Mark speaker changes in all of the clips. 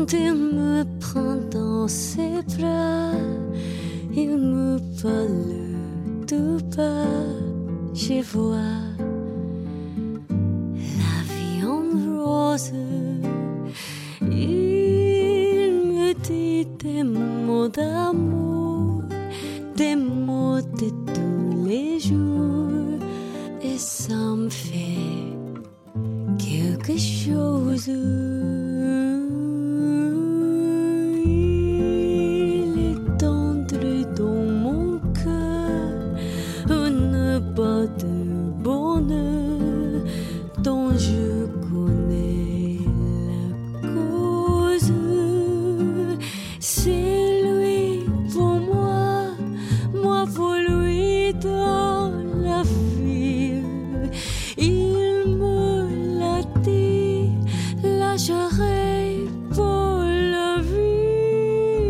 Speaker 1: Quand il me prend dans ses bras, il me parle tout bas, je vois la vie en rose. Il me dit des mots d'amour, des mots de tous les jours, et ça me fait quelque chose. Il est entré dans mon cœur une part de bonheur dont je connais la cause. C'est lui pour moi, moi pour lui dans la vie. Il me l'a dit, là j'aurai pour la vie.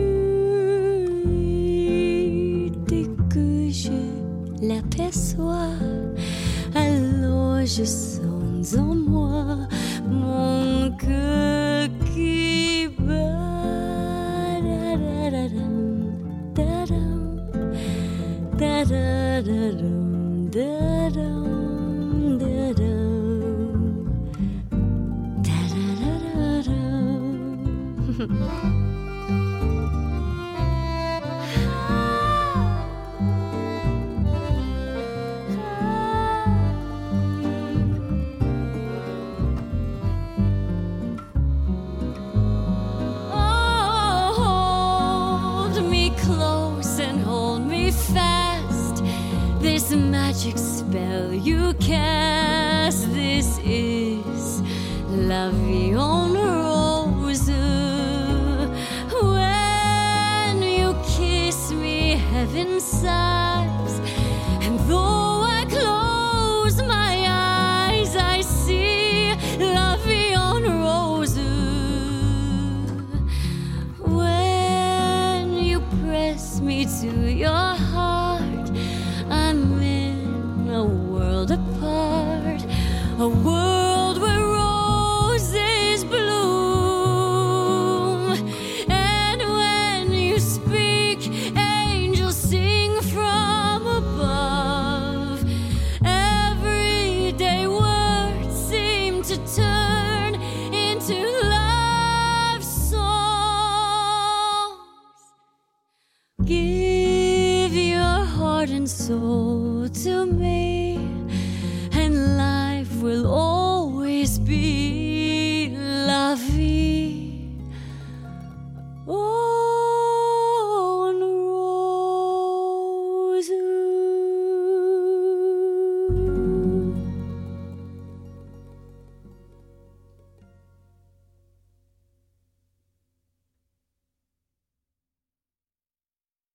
Speaker 1: Dès que je l'aperçois, alors je sens en moi mon cœur qui bat. Da-da-da-dum, da-dum, da-da-da-dum, da-dum, da-dum, da-da-da-da-dum. Hold me close and hold me fast. This magic spell you cast. This is la vie en rose. When you kiss me, heaven sighs, and though I close my eyes, I see la vie en rose. When you press me to your heart, I'm in a world apart, a world